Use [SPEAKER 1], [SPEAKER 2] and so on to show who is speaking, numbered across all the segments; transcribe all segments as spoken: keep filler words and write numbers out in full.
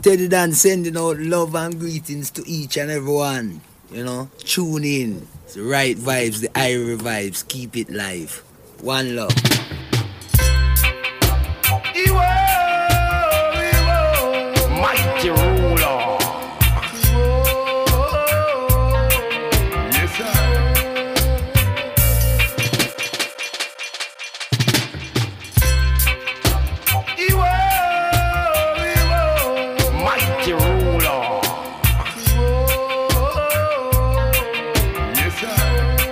[SPEAKER 1] Teddy Dan sending out love and greetings to each and everyone. You know, tune in. It's the right vibes, the Irie vibes. Keep it live. One love.
[SPEAKER 2] Ewo, Ewo, mighty ruler. Yes, sir. Ewo, Ewo, mighty ruler. Yes, sir.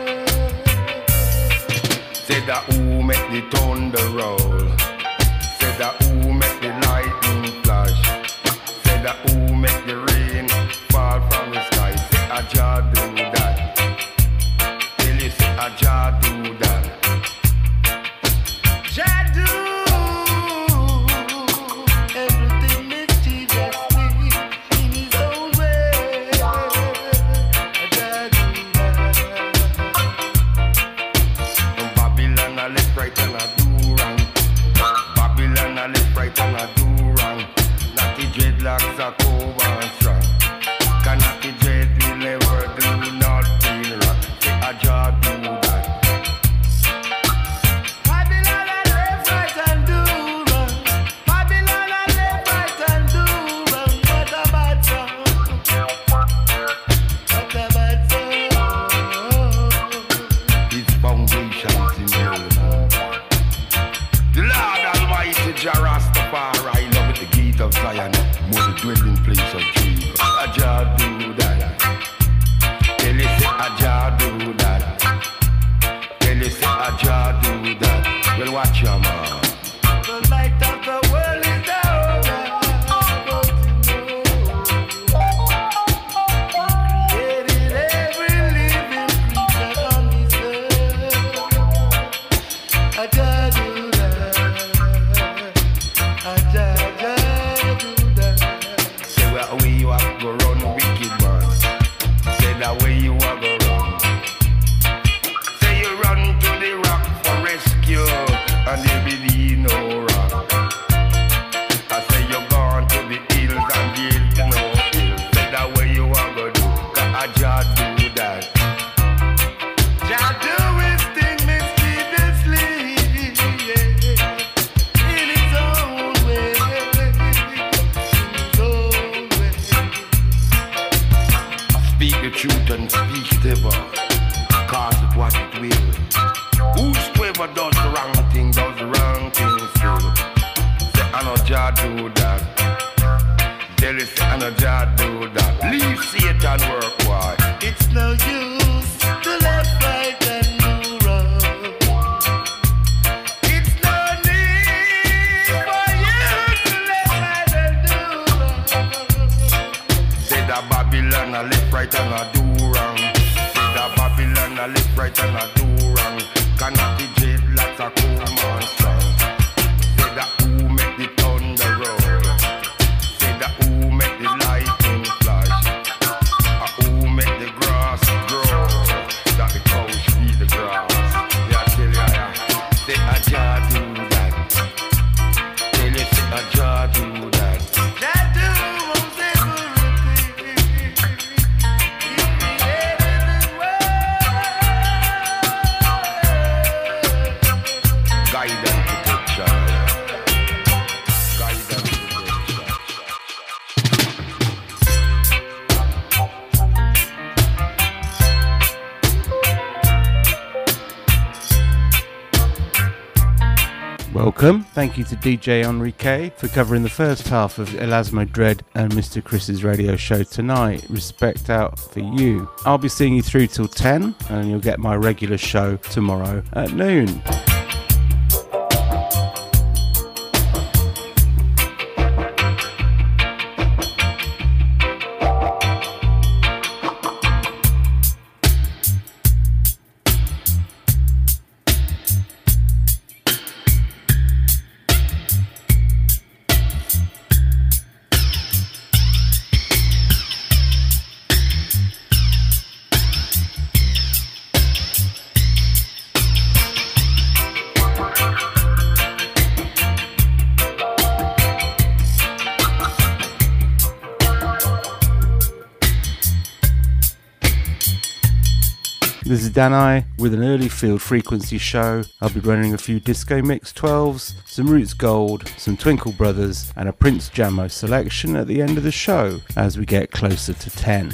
[SPEAKER 2] Say that who make the thunder roll. Say that who make the lightning flash. Say that who make the rain fall from the sky. Say a Jah do that. Tell you say a Jah do that. Jah do everything mysteriously in his own way. Jah do that. From Babylon I left right and I do wrong. Babylon I left right and I do wrong. Natty dreadlocks are cold and strong. Can Natty dread will never do nothing wrong. Say a Jah do that. Babylon I left right and do wrong. Babylon I left right and do wrong. What a bad song. What a bad song. Its foundations in gold. The Lord Almighty Jah Rastafari, love it, the gate of Zion, more the dwelling place of Jesus. A Jah do that. Tell you say a Jah do that. Tell you say a Jah do that. Well, watch your man. The light of the world is down. Created every living creature on this earth. A Jah do that. A Jah, Jah do that. Say where way you have go run, wicked man. Say that way you have go run. Say you run to the rock for rescue, and there be no rock. I say you gone to the hills and the hills no hills. Say that way you have go do, 'cause a Jah do that. Jah do his thing mysteriously, yeah, in his own way, in his own way. I speak the truth and speak ever, cause it what it will. Whosoever does the wrong thing, does the wrong thing still. Say I know Jah do that. Tell you say I know Jah do that. Leave Satan work, why? It's no use to left, right and do wrong. It's no need for you to left, right and do wrong. Say that Babylon I left, right and I do wrong. Say that Babylon I left, right and I do wrong. Cannot be jail, lots of cool man strong. Say that who make the thunder roll. Say that who make the lightning flash. Or who make the grass grow. That the cows feed the grass. Yeah, tell you, yeah. Say a Jah do that. Tell you, say a Jah do that. Jah do most everything. He created the world. Guide and protection. Guide and protection.
[SPEAKER 3] Welcome. Thank you to D J Enrique for covering the first half of Elasmo Dread and Mister Chris's radio show tonight. Respect out for you. I'll be seeing you through till ten, and you'll get my regular show tomorrow at noon. This is Danai with an early field frequency show. I'll be running a few Disco Mix twelves, some Roots Gold, some Twinkle Brothers, and a Prince Jammo selection at the end of the show as we get closer to ten.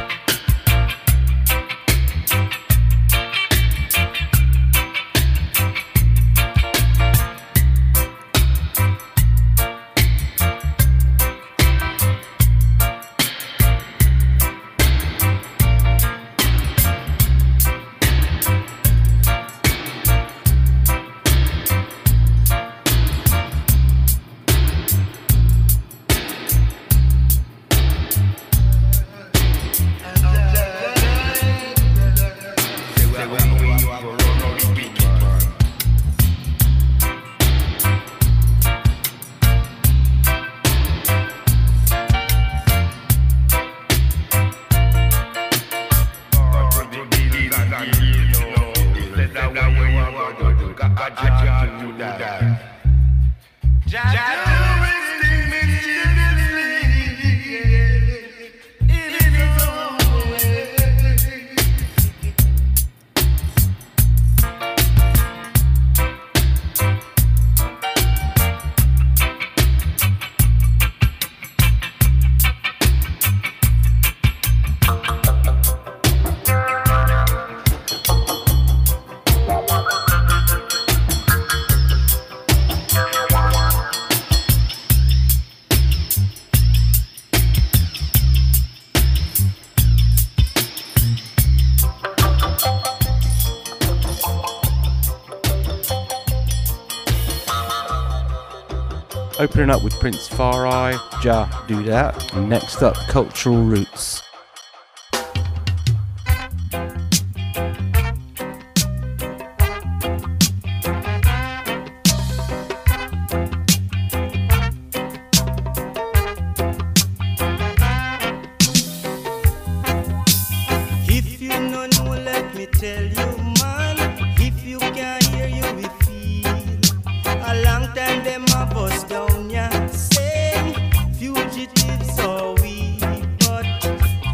[SPEAKER 3] Opening up with Prince Far Eye, Ja Do That, and next up Cultural Roots.
[SPEAKER 4] If you no know, let me tell you, man. If you can't hear, you will feel. A long time them a bust down ya, saying fugitives are we, but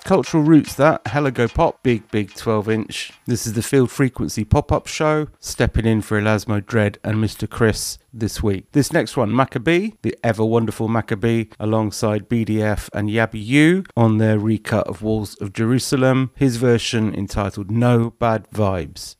[SPEAKER 3] Cultural Roots, that. Hella Go Pop, big, big twelve inch. This is the Field Frequency pop-up show, stepping in for Elasmo Dread and Mister Chris this week. This next one, Maccabee, the ever wonderful Maccabee, alongside B D F and Yabby U on their recut of Walls of Jerusalem, his version entitled No Bad Vibes.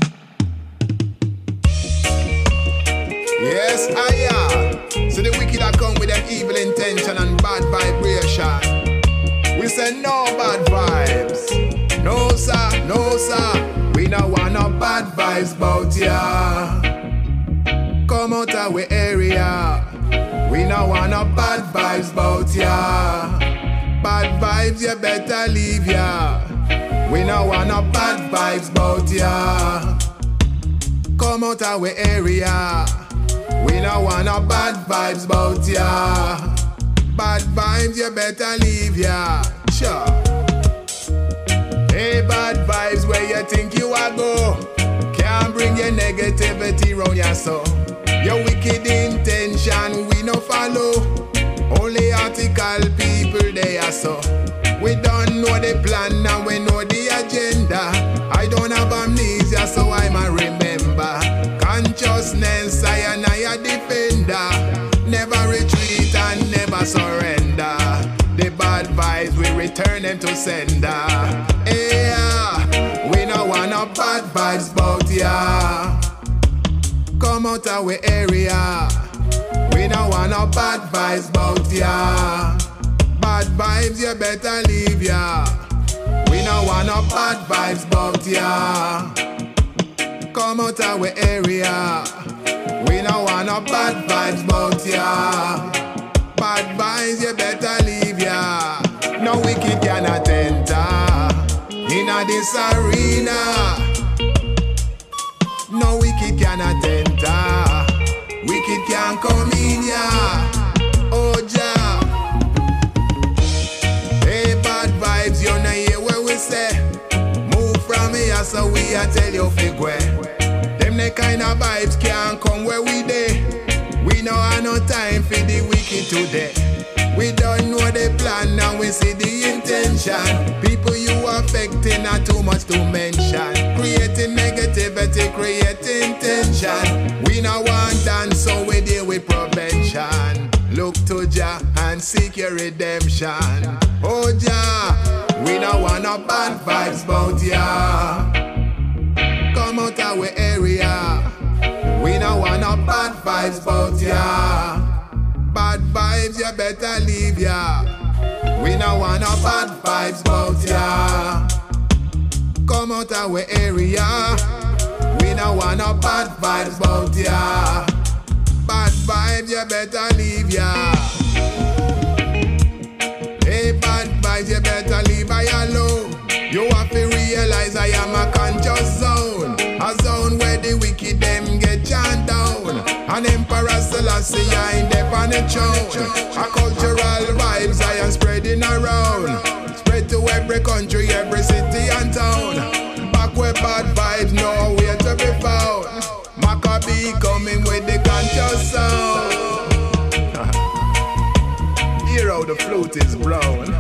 [SPEAKER 5] Yes, I am. So the wicked are come with an evil intention and bad vibration. We say no bad vibes. No sir, no sir. We no want no bad vibes bout ya. Come out of we area. We no want no bad vibes bout ya. Bad vibes you better leave ya. We no want no bad vibes bout ya. Come out of we area. We no want no bad vibes bout ya. Bad vibes you better leave ya. Sure. Hey bad vibes, where you think you are go? Can't bring your negativity round ya so. Your wicked intention we no follow. Only article people they are so. We don't know the plan and we know the agenda. I don't have amnesia so I might remember. Consciousness I and I a defender. Never retreat and never surrender. The bad vibes we return them to sender. Yeah, we no want no bad vibes bout ya. Come out of we area. We no want no bad vibes bout ya. Bad vibes you better leave ya. We no want no bad vibes bout ya. Come out of we area. We no want no bad vibes bout ya. Bad vibes you better leave ya. No wicked cannot enter inna this arena. No wicked cannot enter. Wicked can't come in ya. Oh ja. Hey bad vibes you know hear what we say. Move from here so we a tell you figure. Them the kind of vibes can't come where we dey. We no have no time for the wicked today. We don't know the plan and we see the intention. People you affecting are too much to mention. Creating negativity, creating tension. We no want dance so we deal with prevention. Look to Jah and seek your redemption. Oh Jah, we no want no bad vibes bout ya. Come out of we area. We no want no bad vibes bout ya. Bad vibes you better leave ya. We no want no bad vibes bout ya. Come out of we area. We no want no bad vibes bout ya. Bad vibes you better leave ya. Hey bad vibes you better leave I alone. You have to realize I am a conscious zone. A zone where the wicked them get chant down. An Emperor Selassie I ain't there on the throne. A cultural vibes I am spreading around. Spread to every country, every city and town. Back where bad vibes nowhere to be found. Maccabee coming with the conscious sound. Hear how the flute is blown.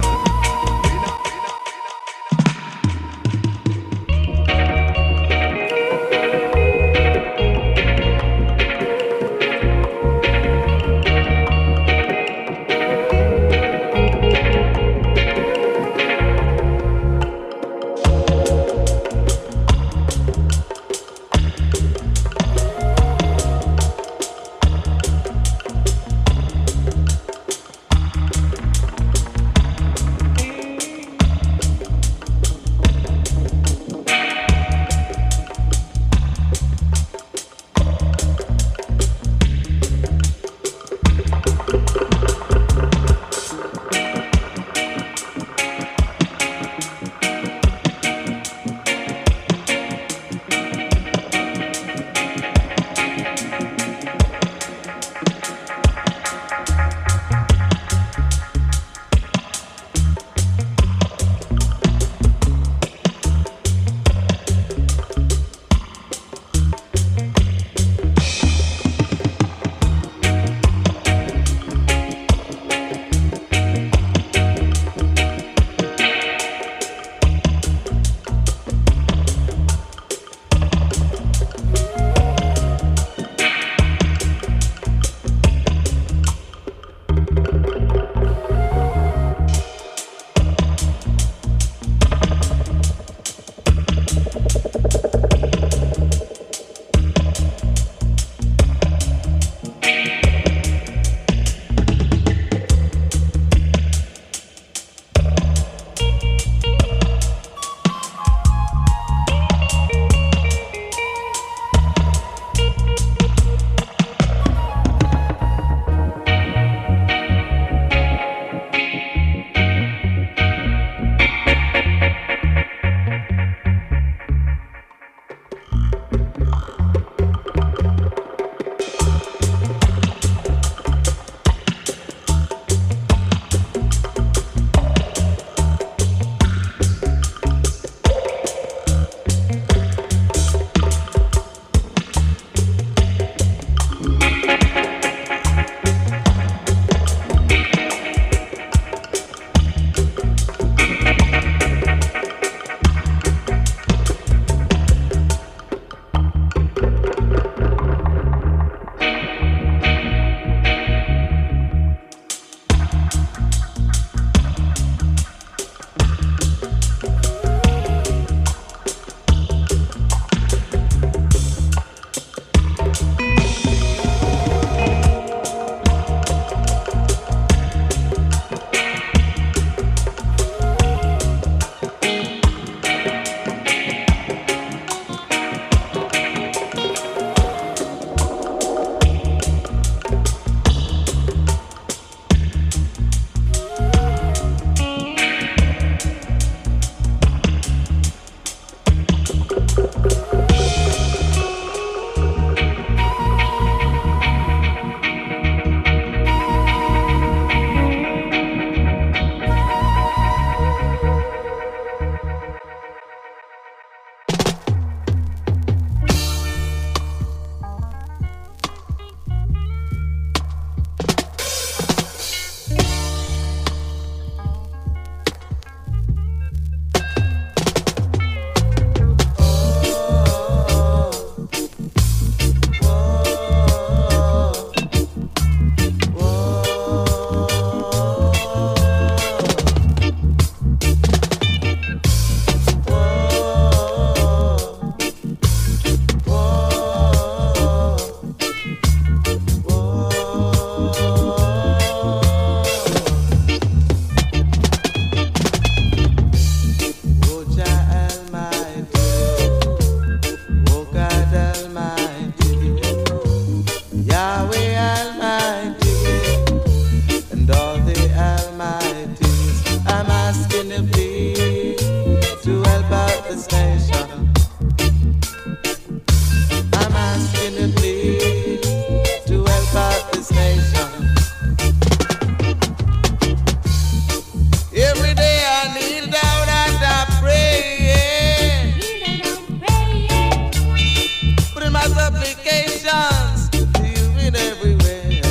[SPEAKER 6] supplications to you in every way.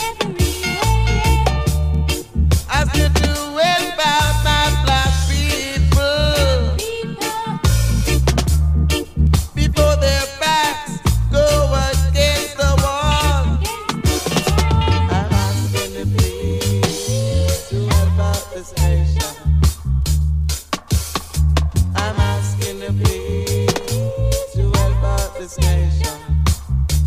[SPEAKER 6] Ask you to help out my black people before their backs go against the wall. I'm asking you please to help out this nation. I'm asking you please to help out this nation.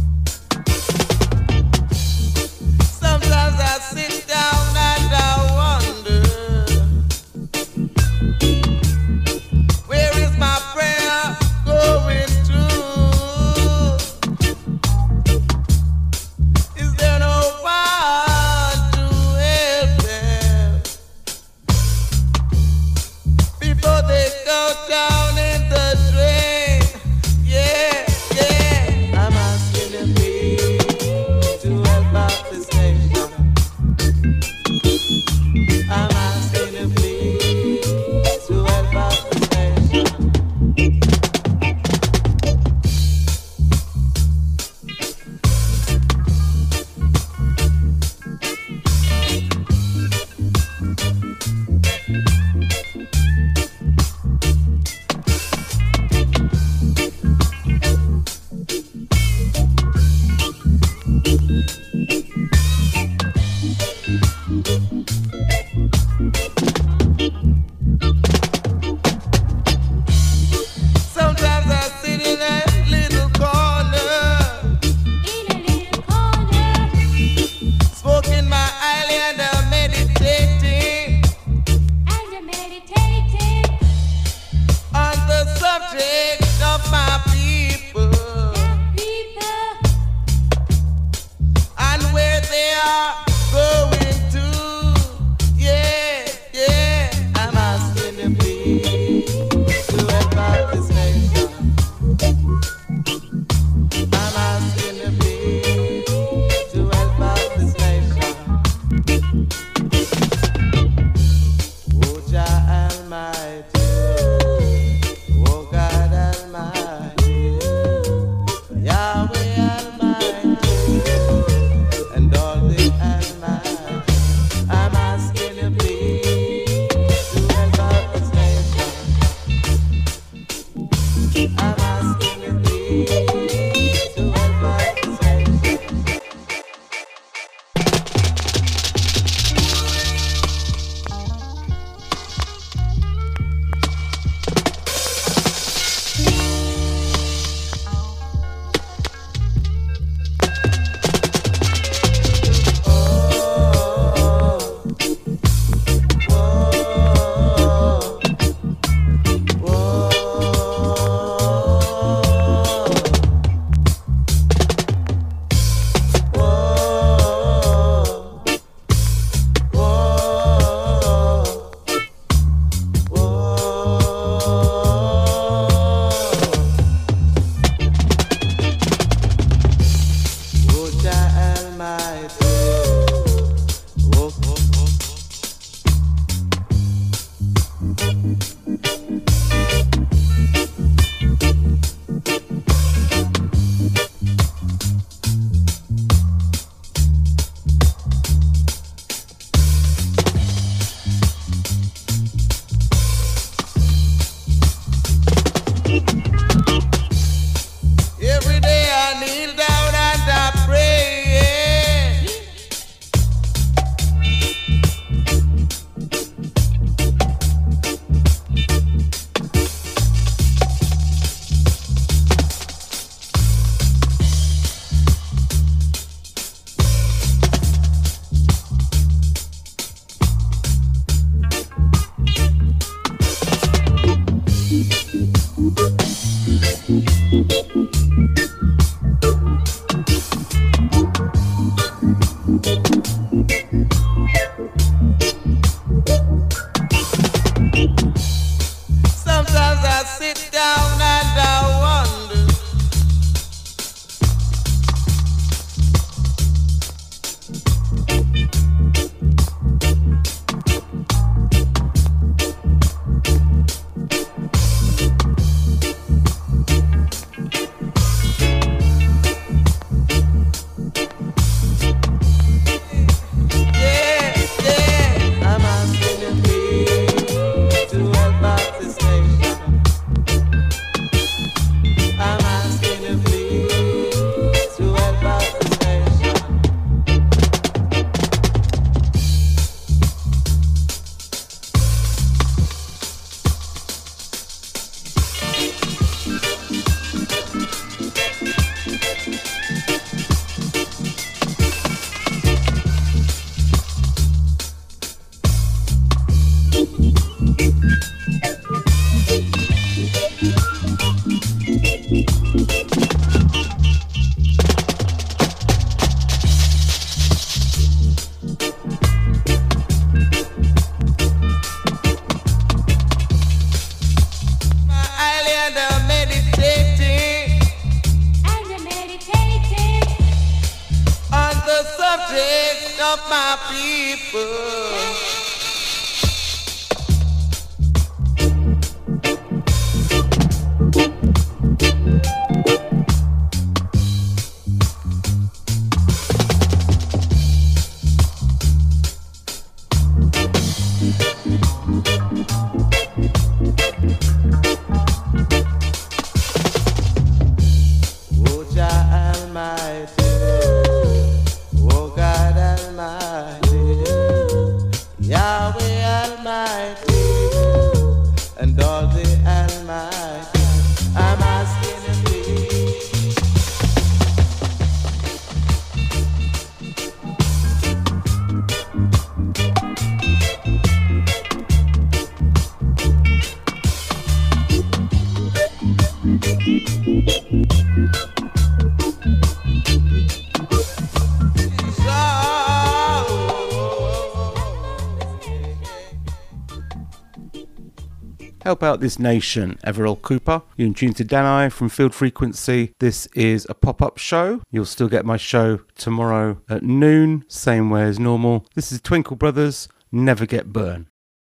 [SPEAKER 3] Help out this nation, Everall Cooper. You're in tune to Danai from Field Frequency. This is a pop-up show. You'll still get my show tomorrow at noon, same way as normal. This is Twinkle Brothers, Never Get Burned.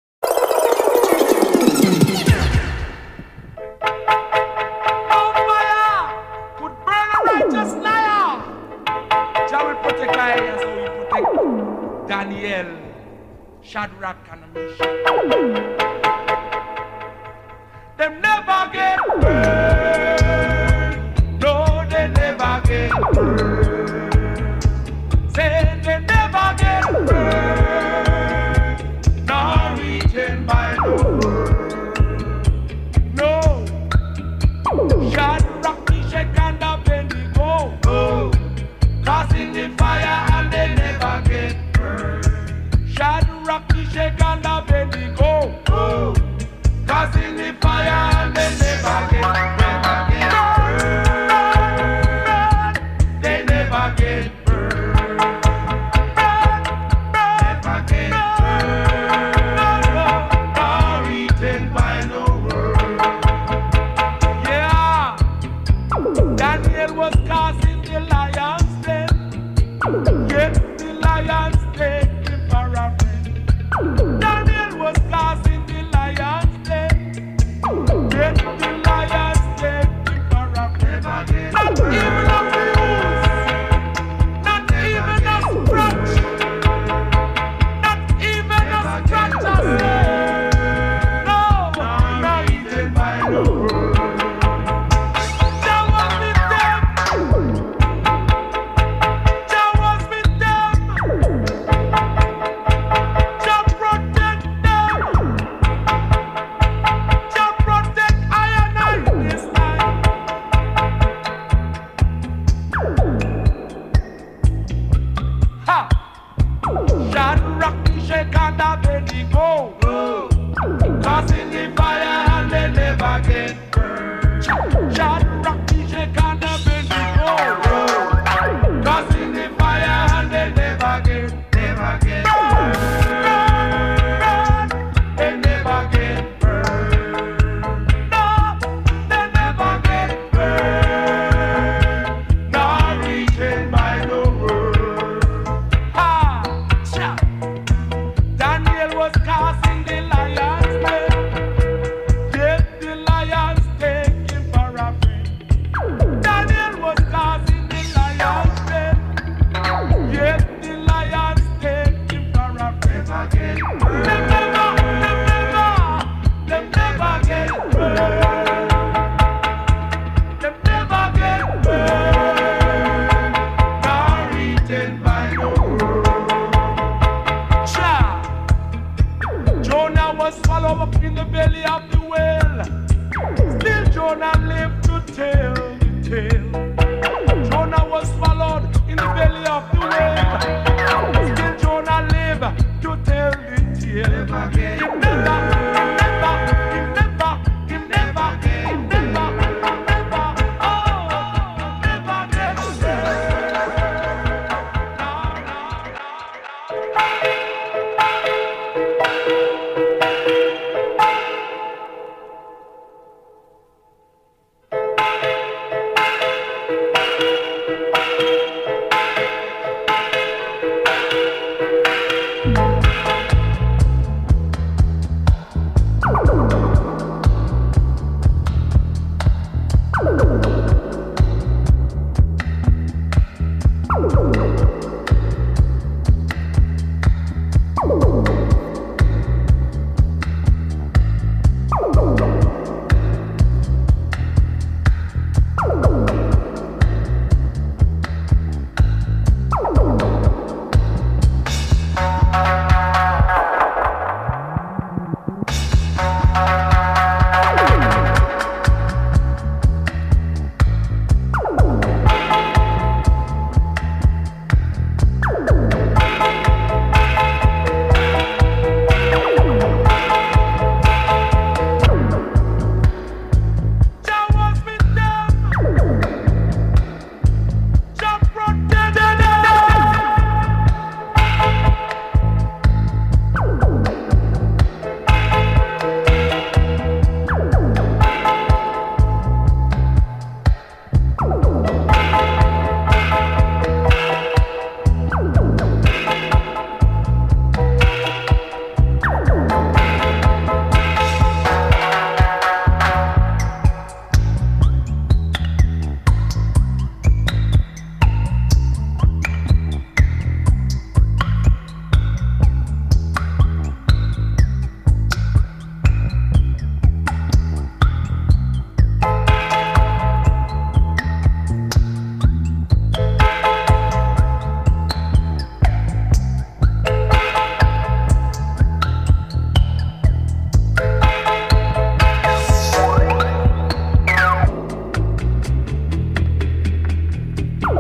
[SPEAKER 7] Daniel, Shadrach, and Meshach. Them never get burned. No, they never get burned. Say they never get burned. Nor eaten by no bird. No. Shadrach, Meshach, and Abednego. Oh. Causing the fire and they never get burned. Shadrach, Meshach, and Abednego. Oh. Causing the fire and they never get, never get burned. They never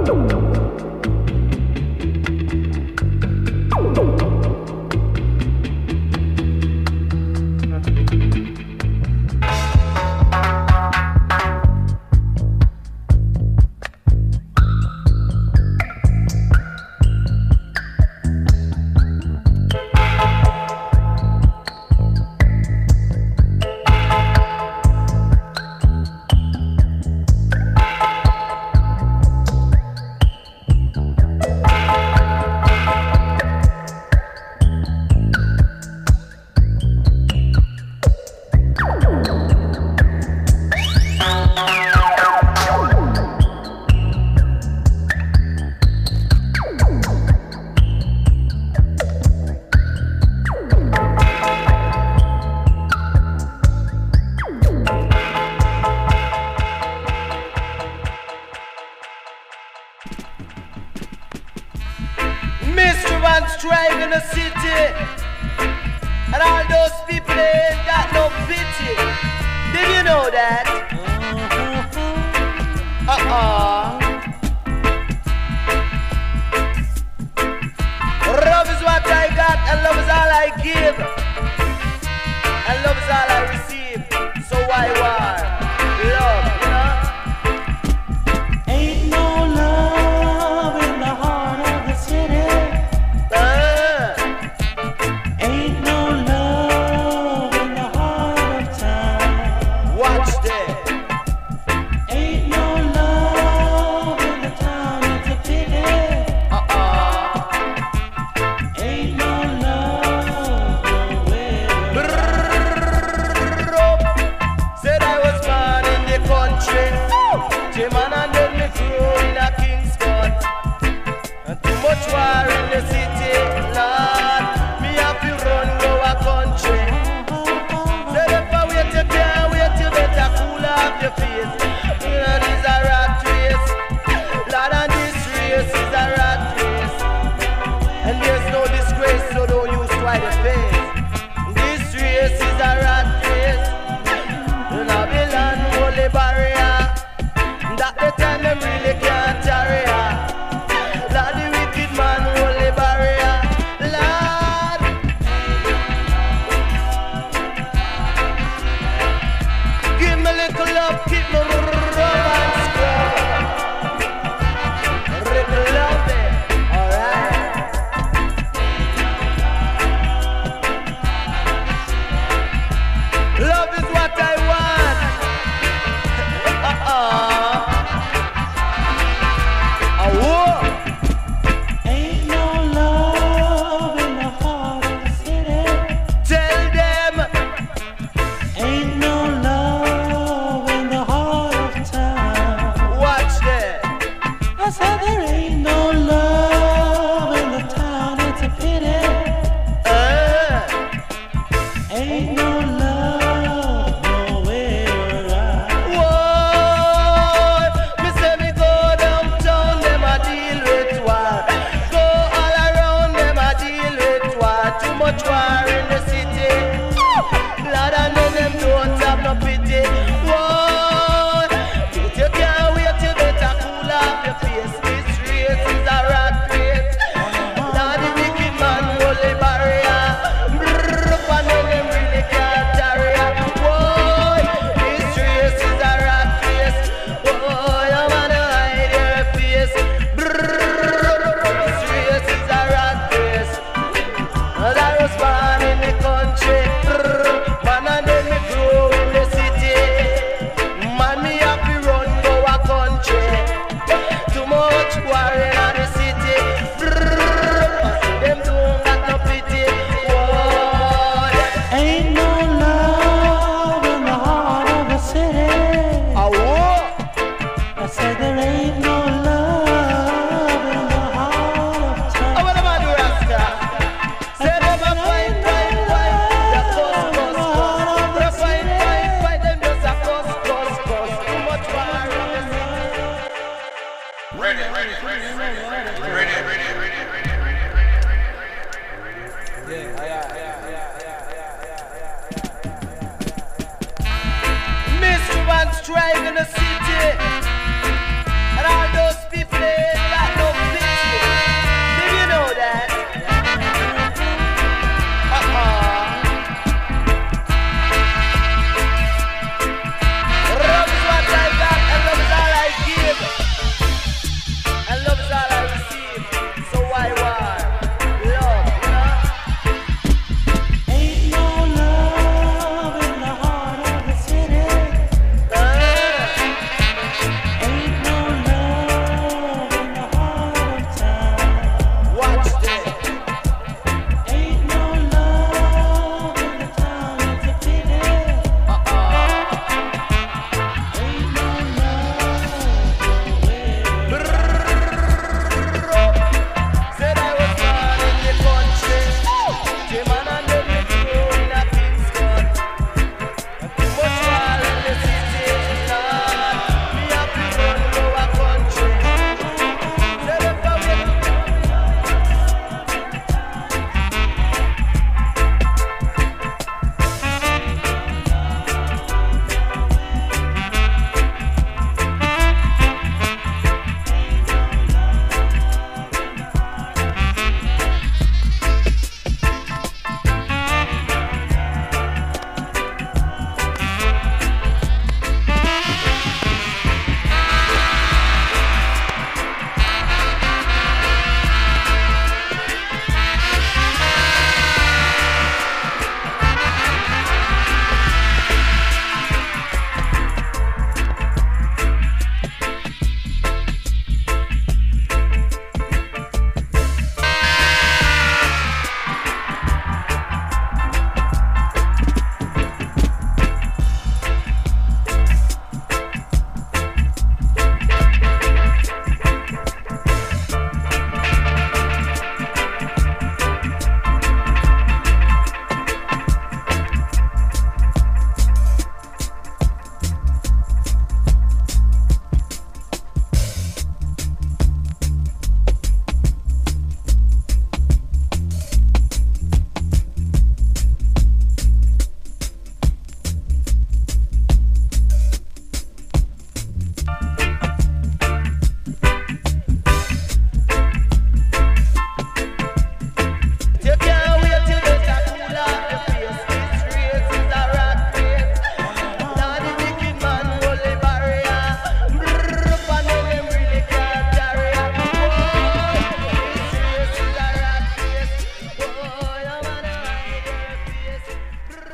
[SPEAKER 6] Strive in the city, and all those people they ain't got no pity. Did you know that? Uh-uh. Love is what I got, and love is all I give, and love is all I receive. So why war? Love, you know?
[SPEAKER 4] Ain't no love in the heart of the city.
[SPEAKER 2] Ready, ready, ready, ready.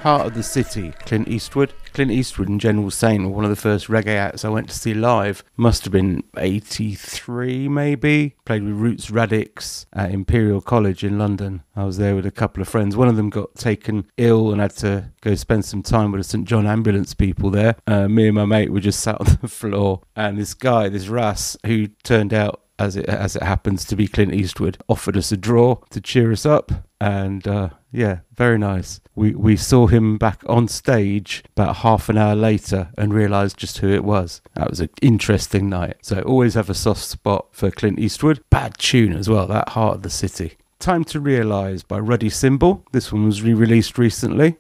[SPEAKER 3] Heart of the City, Clint Eastwood. Clint Eastwood and General Saint were one of the first reggae acts I went to see live. Must have been eighty-three maybe. Played with Roots Radix at Imperial College in London. I was there with a couple of friends. One of them got taken ill and had to go spend some time with the St John ambulance people there. Uh, me and my mate were just sat on the floor, and this guy, this Russ, who turned out, as it as it happens to be Clint Eastwood, offered us a draw to cheer us up. And uh, yeah, very nice. We we saw him back on stage about half an hour later and realised just who it was. That was an interesting night. So always have a soft spot for Clint Eastwood. Bad tune as well, that Heart of the City. Time to Realise by Ruddy Symbol. This one was re-released recently.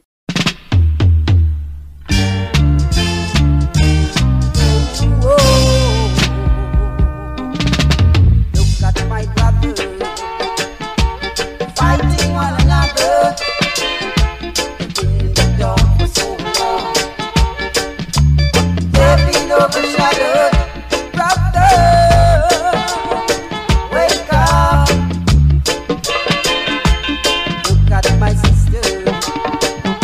[SPEAKER 6] Wake up, look at my sister.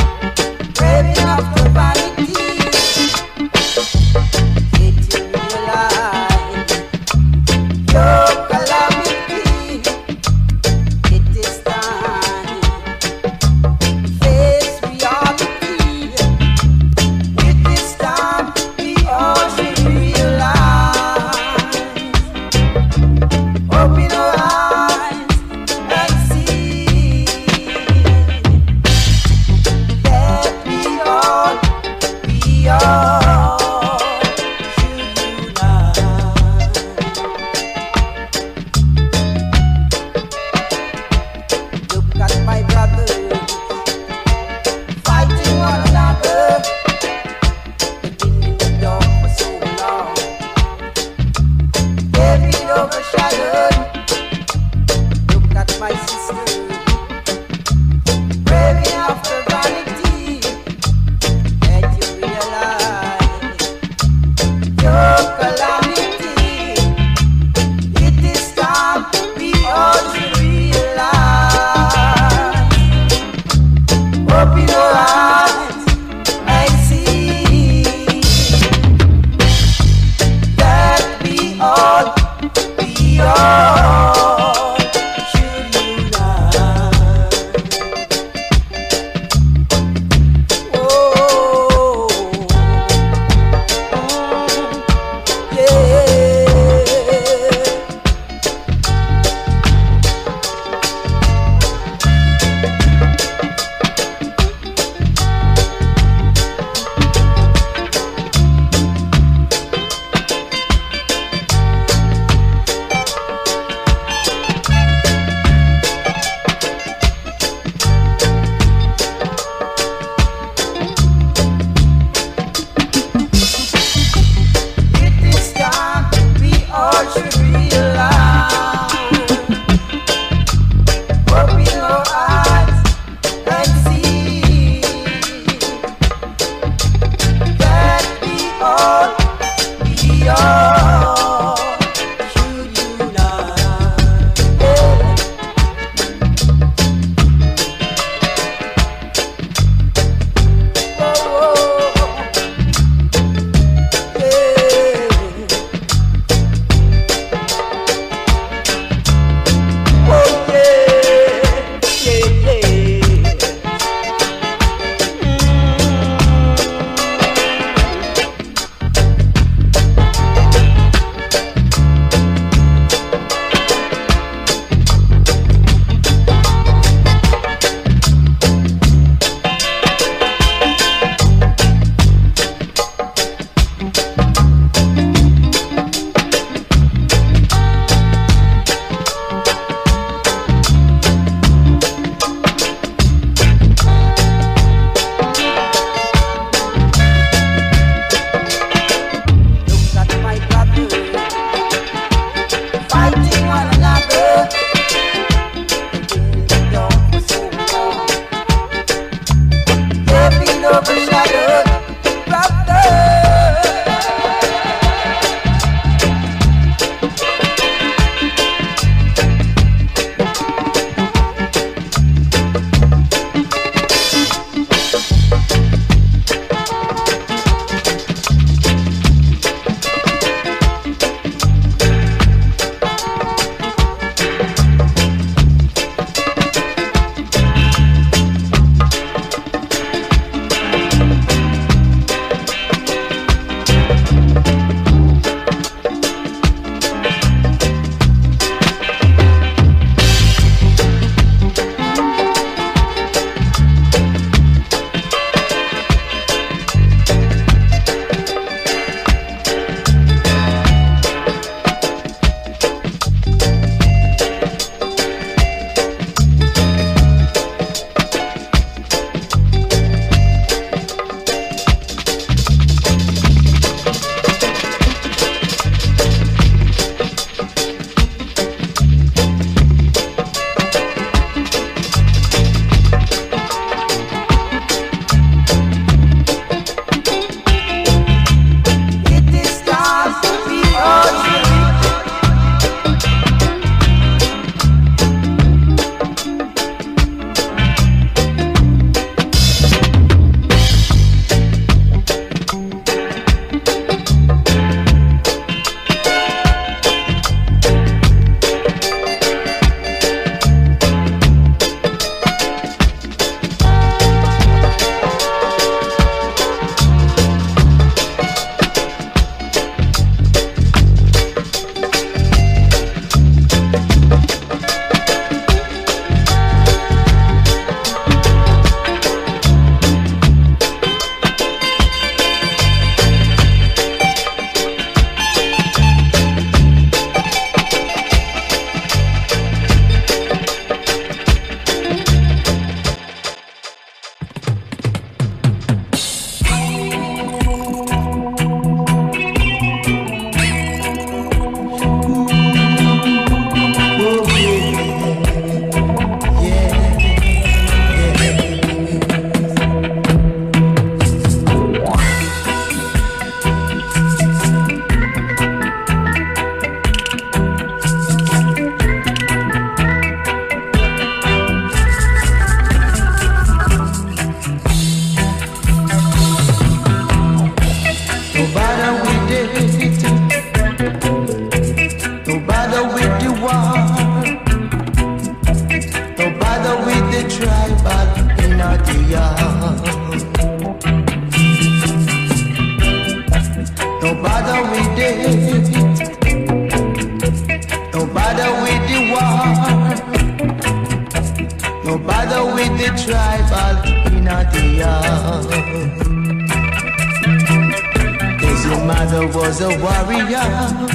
[SPEAKER 6] the tribal in the yard. Your mother was a warrior,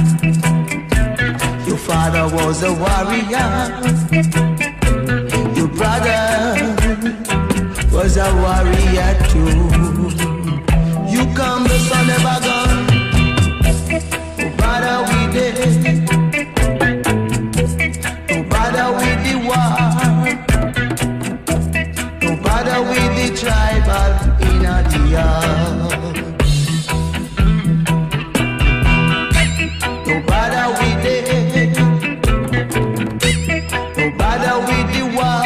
[SPEAKER 6] your father was a warrior, your brother was a warrior too. You come the son of a gun, no bother with it, no bother with the war, no bother with the tribal in the yard. No bother with it, no bother with the war,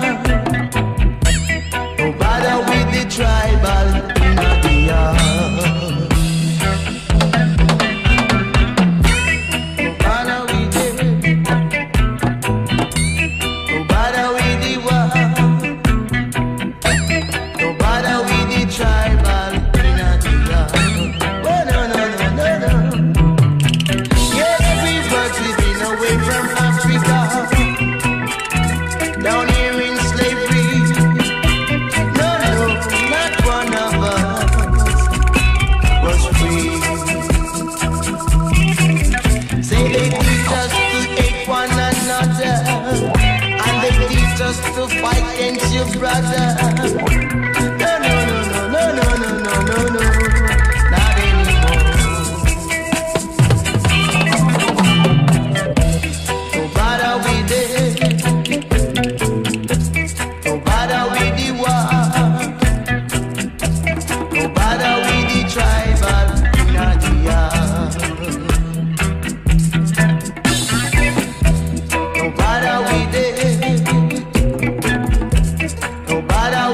[SPEAKER 6] no bother with the tribal in the yard. No bother with it, no bother with the war, no bother with the tribal in the yard. Oh no no no no no. Away from Africa, down here in slavery. No, no, not one of us was free. Say they teach us to hate one another, and they teach us to fight against your brother. No, no, no, no, no, no, no, no, no, no, not anymore. No bother with it, no bother with the war, no bother with the tribal in the yard. No bother with it, no bother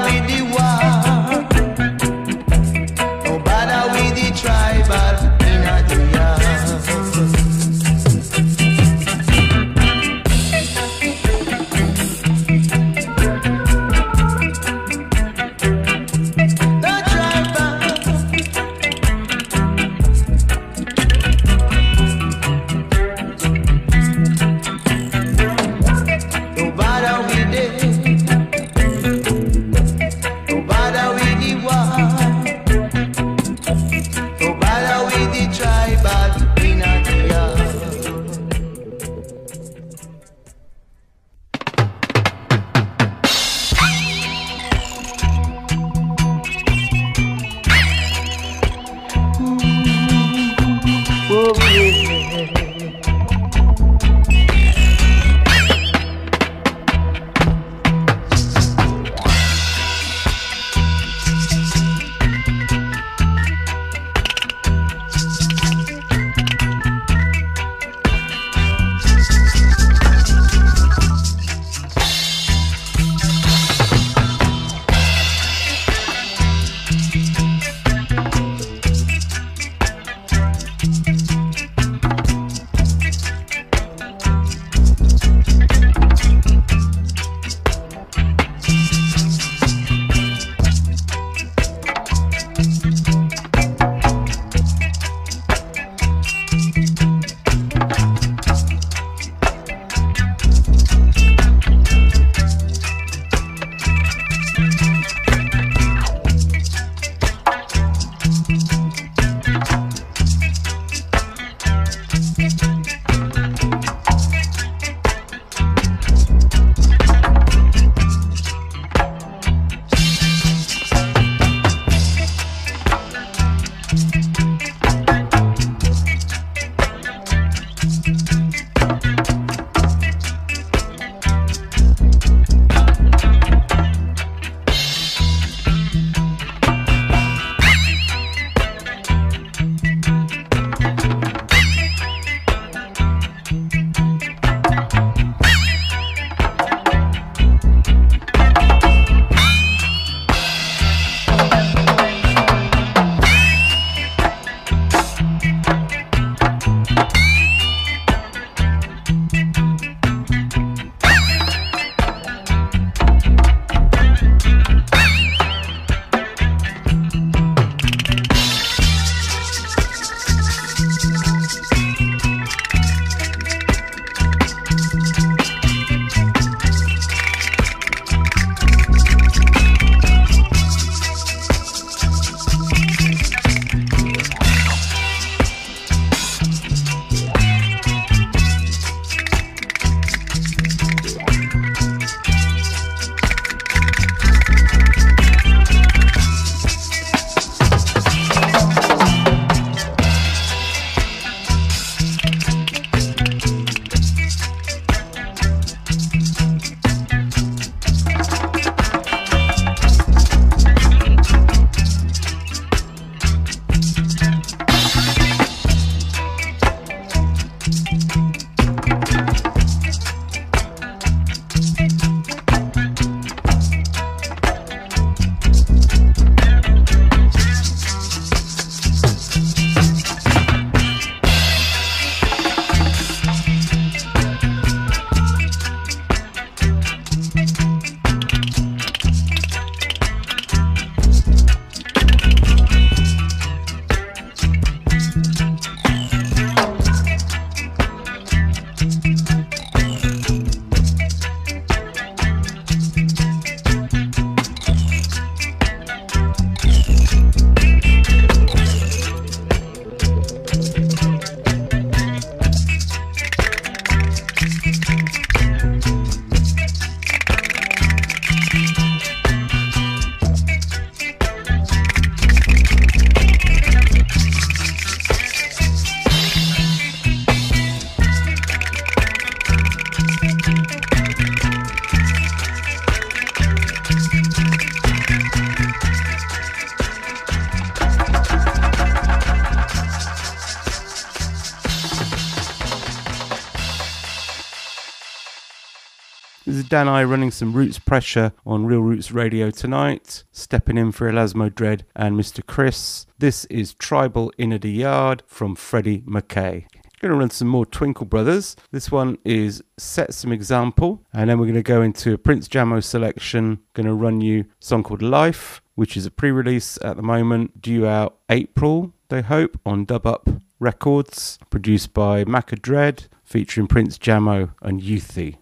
[SPEAKER 3] This is Dan I running some Roots pressure on Real Roots Radio tonight, stepping in for Elasmo Dread and Mister Chris. This is Tribal Inna the Yard from Freddie McKay. Going to run some more Twinkle Brothers. This one is Set Some Example, and then we're going to go into a Prince Jamo selection. Going to run you a song called Life, which is a pre-release at the moment, due out April, they hope, on Dub Up Records, produced by Macca Dread, featuring Prince Jamo and Youthy.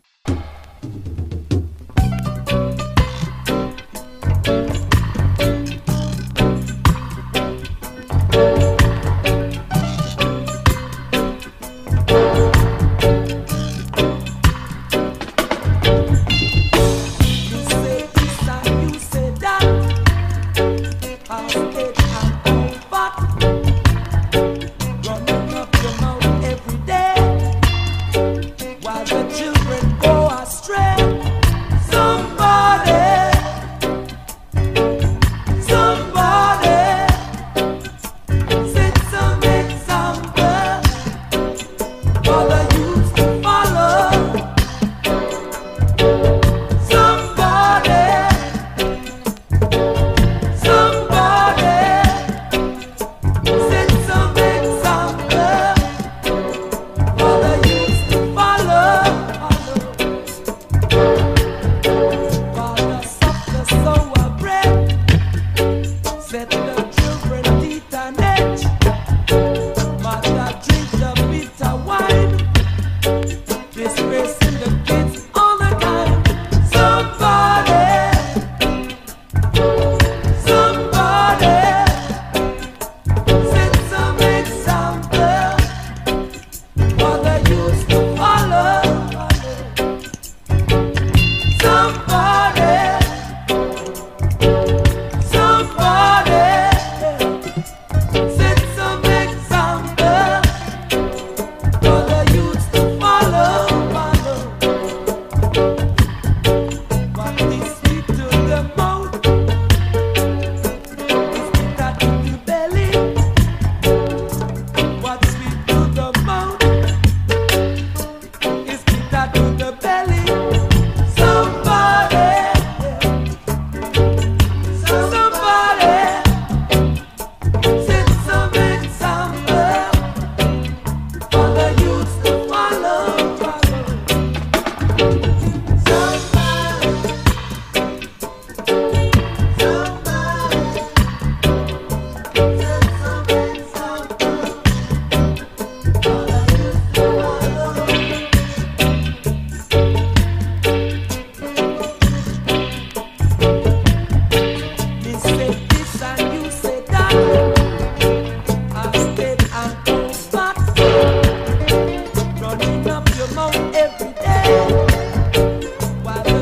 [SPEAKER 6] Every day, while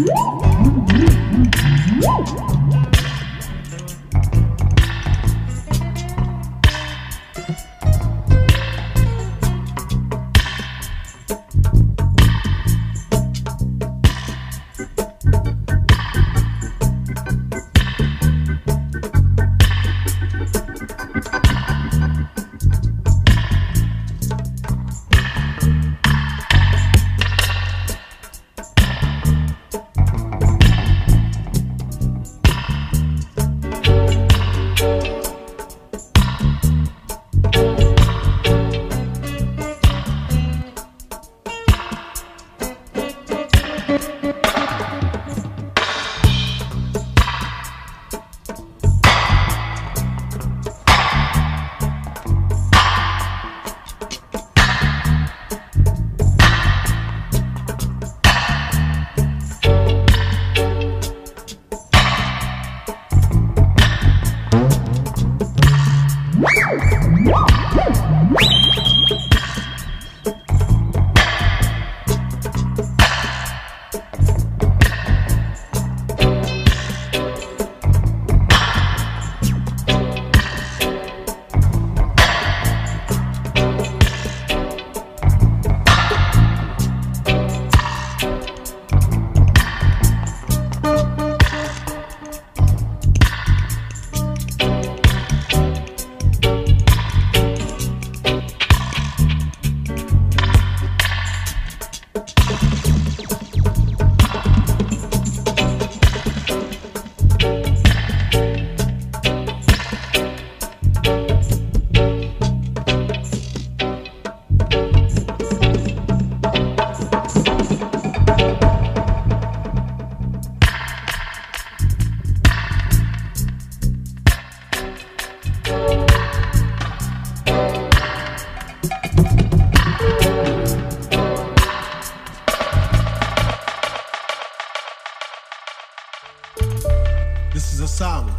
[SPEAKER 8] This is a song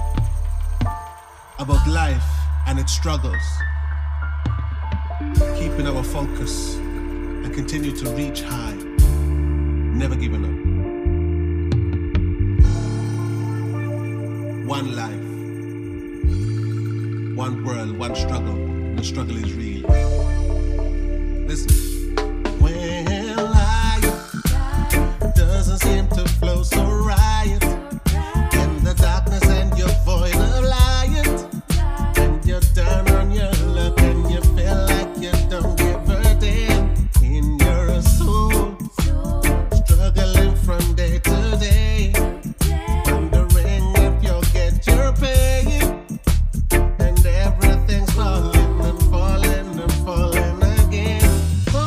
[SPEAKER 8] about life and its struggles, keeping our focus and continue to reach high, never giving up. One life, one world, one struggle, and the struggle is real. Listen. When life doesn't seem to flow so right, in the darkness and your void of light, and you're down on your luck and you feel like you don't give a damn in your soul, struggling from day to day, wondering if you'll get your pay, and everything's falling and falling and falling again. Oh,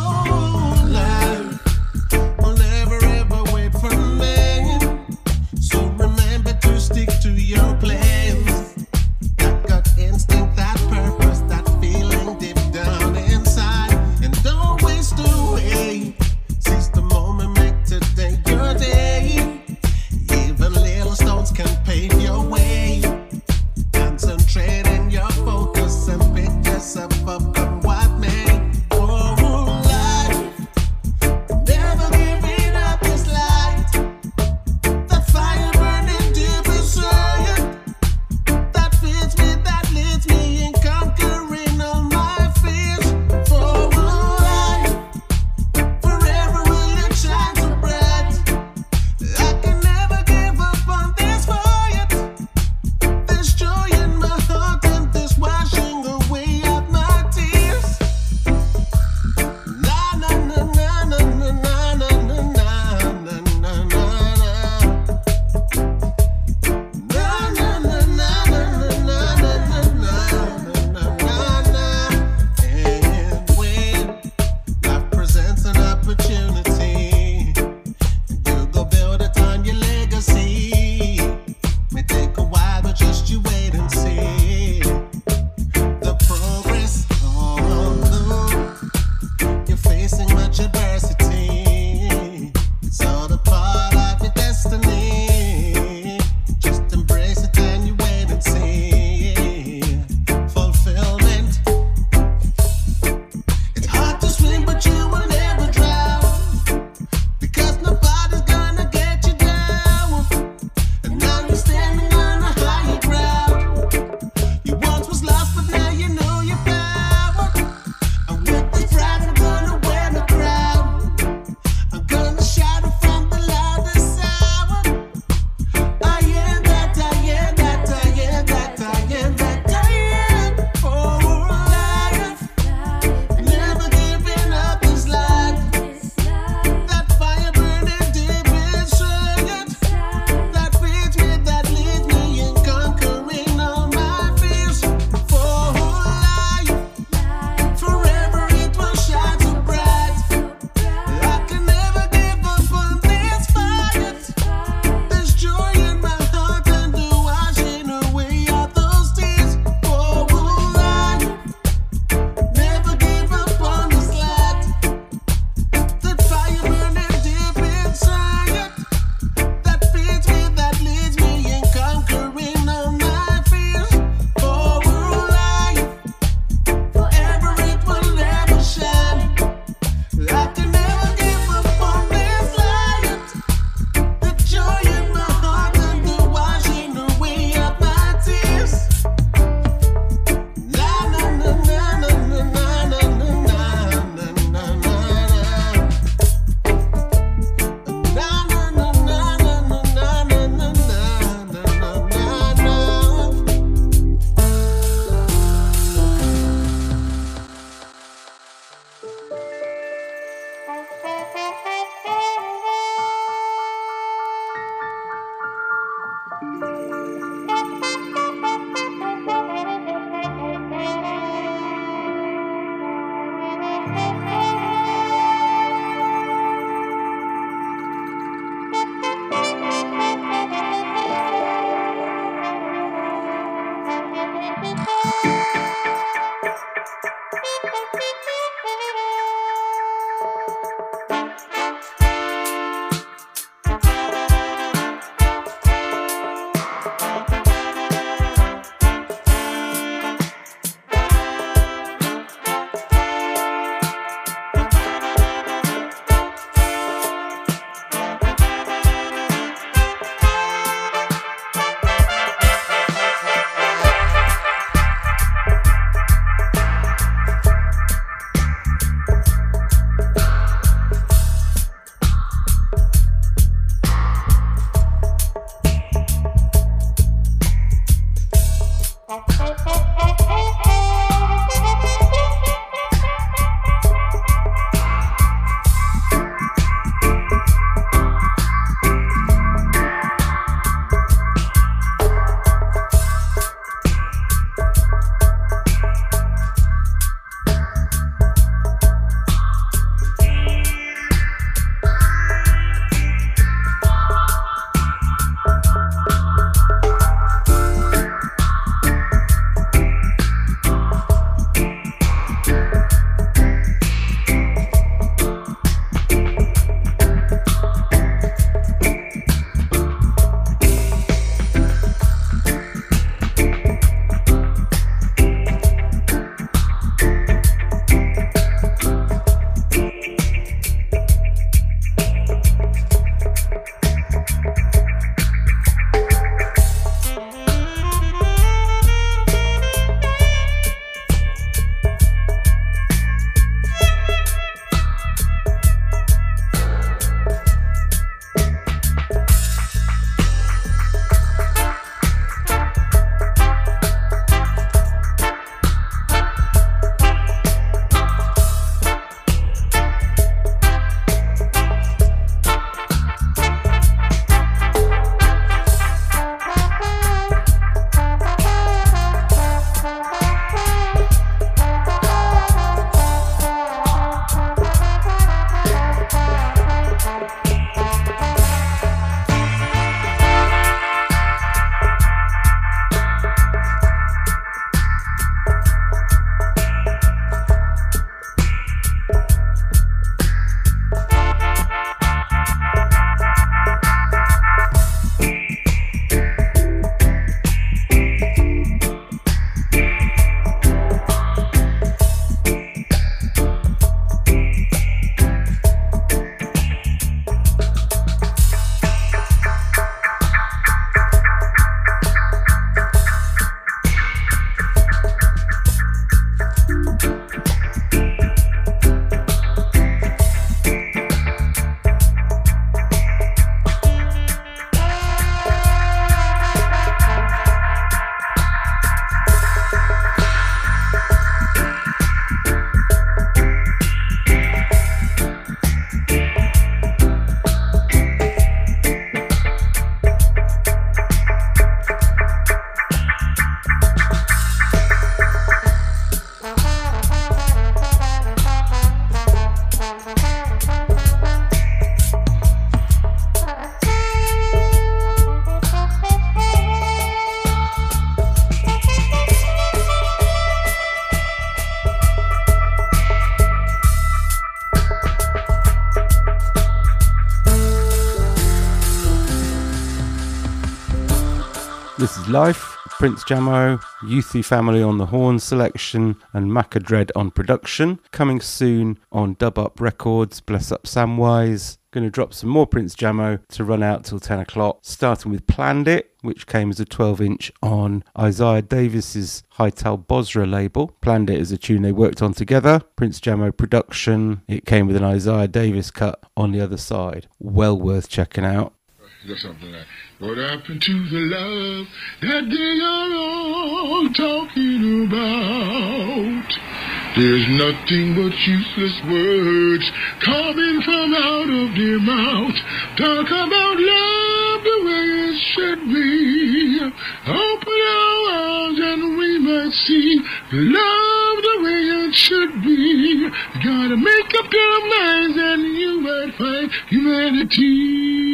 [SPEAKER 3] This is Life, Prince Jamo, Youthy Family on the horn selection, and Macca Dread on production. Coming soon on Dub Up Records, Bless Up Samwise. Going to drop some more Prince Jamo to run out till ten o'clock, starting with Planned It, which came as a twelve inch on Isaiah Davis's Hightail Bosra label. Planned It is a tune they worked on together. Prince Jamo production. It came with an Isaiah Davis cut on the other side. Well worth checking out.
[SPEAKER 9] There's something like, what happened to the love that they are all talking about? There's nothing but useless words coming from out of their mouth. Talk about love the way it should be. Open our arms and we might see love the way it should be. You gotta make up your minds and you might find humanity.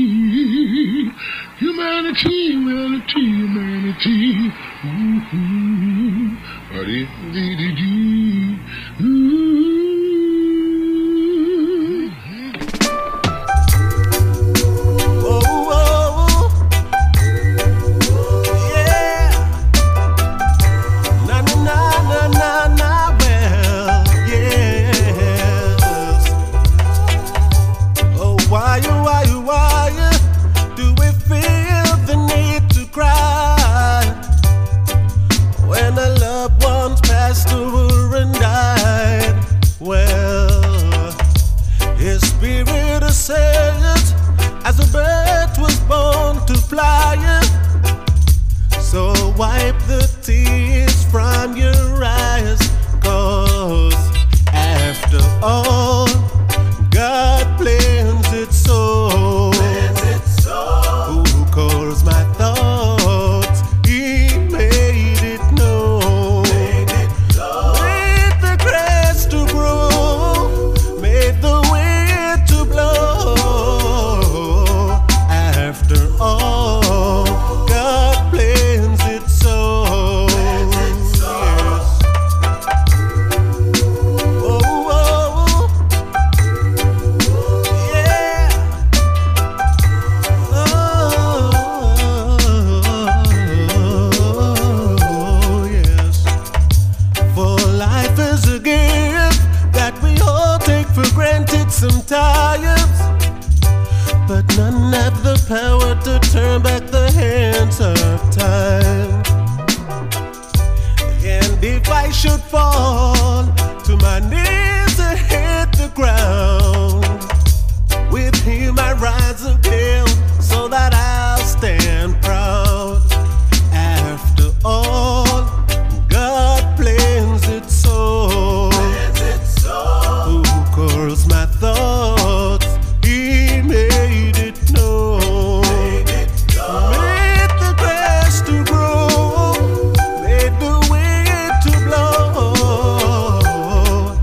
[SPEAKER 9] Humanity, humanity, humanity. Ooh, buddy, dee dee dee. Ooh.
[SPEAKER 8] As a bird was born to fly, so wipe the tears from your eyes, 'cause after all, God plans it so. Who calls my thoughts? He made it known. Made the grass to grow, made the wind to blow. After all, God plans it so. Yes. Oh, oh, yeah. Oh, yes. For life is a gift that we all take for granted sometimes, but none have the power to turn back the hands of time. And if I should fall to my knees and hit the ground, with him I rise again so that I'll stand proud. After all, God plans it so. Who calls my thoughts? He made it known. Made the grass to grow, made the wind to blow.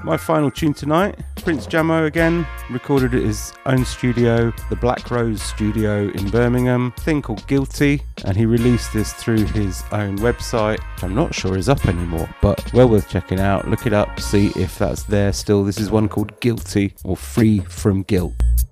[SPEAKER 3] My final tune tonight, Prince Jamo again, recorded at his own studio, the Black Rose Studio in Birmingham, a thing called Guilty, and he released this through his own website, which I'm not sure is up anymore, but well worth checking out. Look it up, see if that's there still. This is one called Guilty, or Free from Guilt.